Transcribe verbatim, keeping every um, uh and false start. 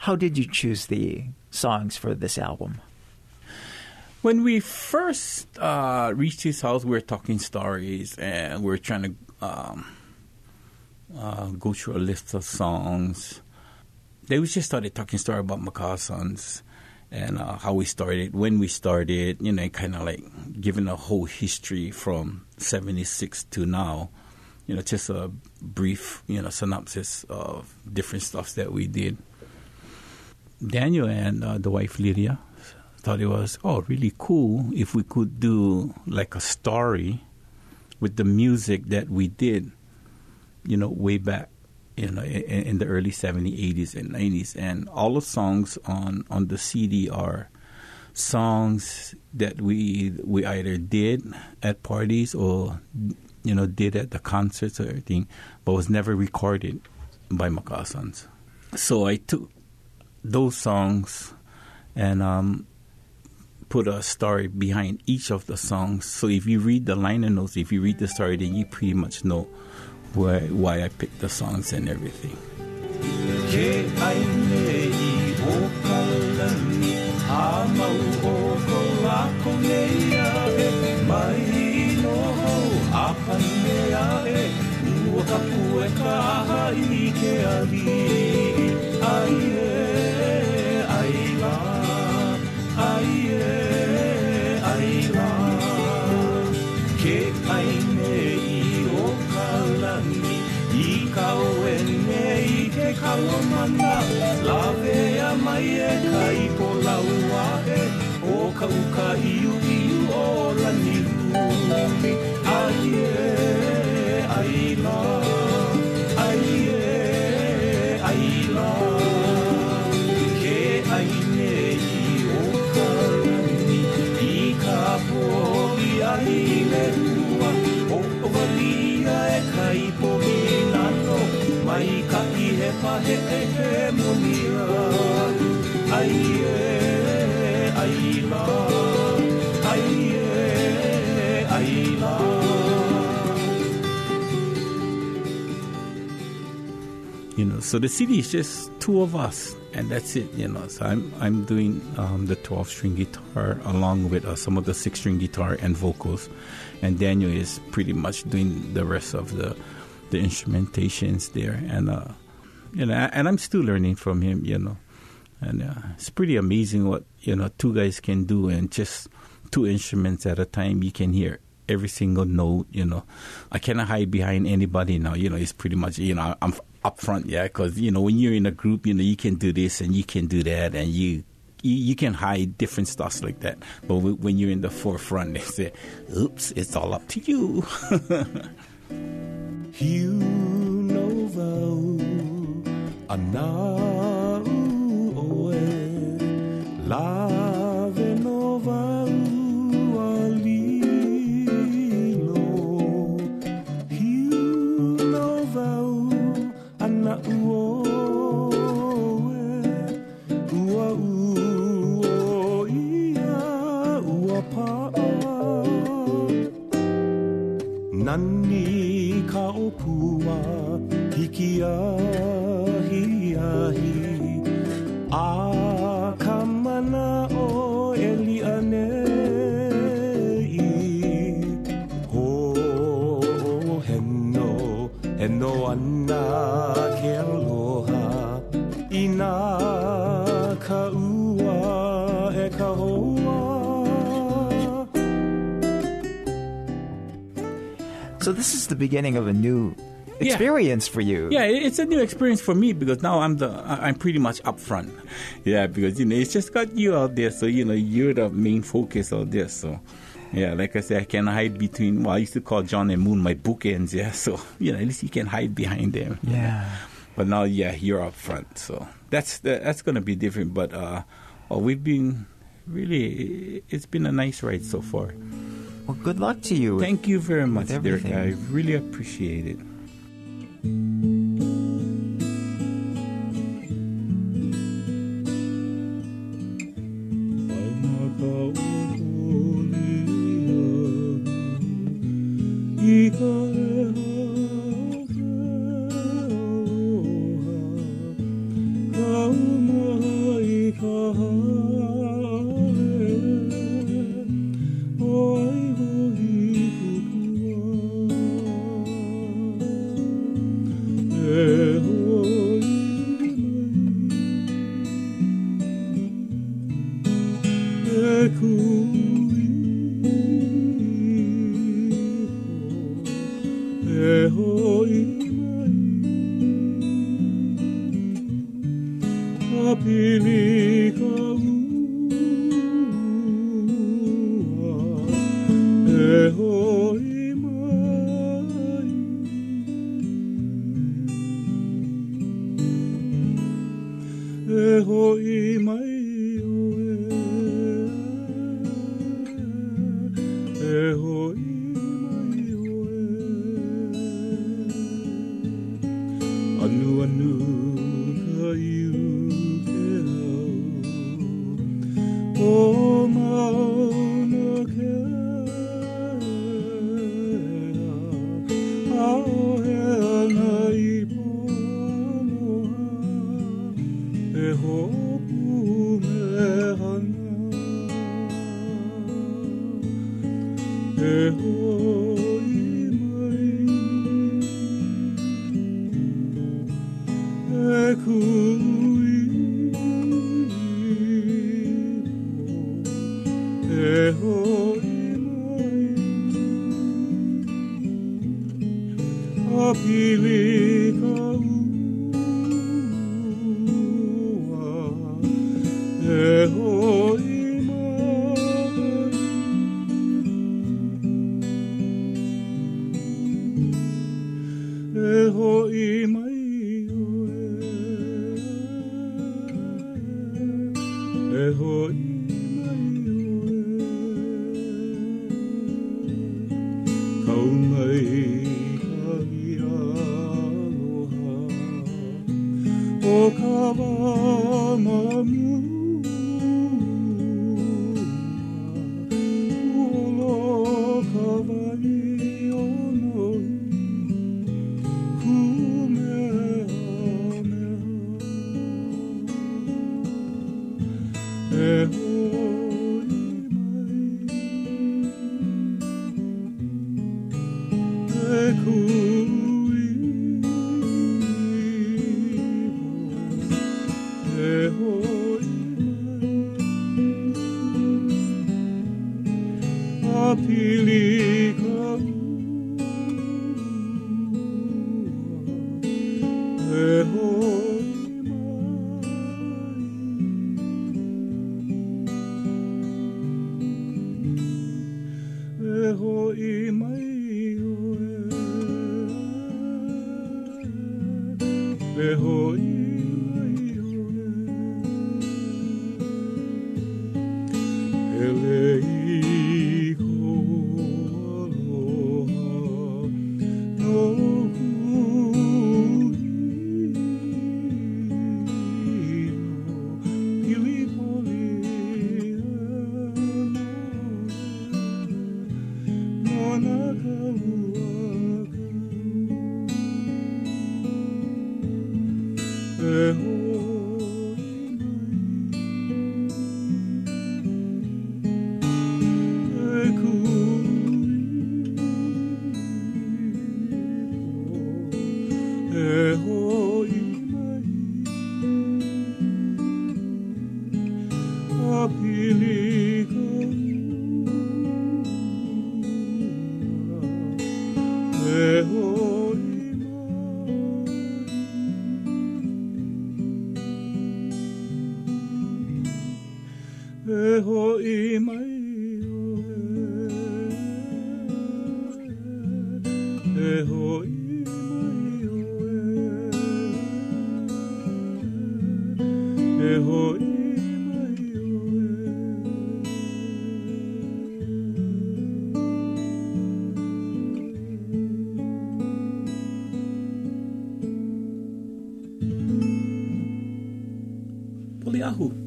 how did you choose the songs for this album? When we first uh, reached his house, we were talking stories, and we were trying to um, uh, go through a list of songs. Then we just started talking story about Makahasans and uh, how we started, when we started, you know, kind of like giving a whole history from seventy-six to now. You know, just a brief, you know, synopsis of different stuff that we did. Daniel and uh, the wife Lydia thought it was, oh, really cool if we could do like a story with the music that we did, you know, way back, you know, in, in the early seventies, eighties, and nineties. And all the songs on, on the C D are songs that we we either did at parties or, you know, did at the concerts or everything, but was never recorded by Makahasans. So I took those songs and um, put a story behind each of the songs. So if you read the liner notes, if you read the story, then you pretty much know why, why I picked the songs and everything. You know, so the C D is just two of us, and that's it. You know, so I'm I'm doing um, the twelve string guitar along with uh, some of the six string guitar and vocals, and Daniel is pretty much doing the rest of the the instrumentations there, and uh, you know, and I'm still learning from him. You know, and uh, it's pretty amazing what, you know, two guys can do, and just two instruments at a time. You can hear every single note. You know, I cannot hide behind anybody now. You know, it's pretty much, you know, I'm up front, yeah, because, you know, when you're in a group, you know, you can do this and you can do that, and you you, you can hide different stuff like that. But w- when you're in the forefront, they say, oops, it's all up to you. You know thou anau oe lave no vau alilo. You know thou anau oe ua ua ia ua pa'a nani ka opua hiki ahi ahi a ka mana o elia nei ho heno heno ana ke aloha ina ka ua e ka hoa. So this is the beginning of a new experience yeah. for you. Yeah, it's a new experience for me, because now I'm the I'm pretty much up front. Yeah, because, you know, it's just got you out there, so, you know, you're the main focus out there. So, yeah, like I said, I can hide between, well, I used to call John and Moon my bookends, yeah. So, you know, at least you can hide behind them. Yeah. But now, yeah, you're up front. So that's that's going to be different. But uh, well, we've been really, it's been a nice ride so far. Well, good luck to you. Thank you very much, Derek. everything. I really appreciate it. Kau Poliahu.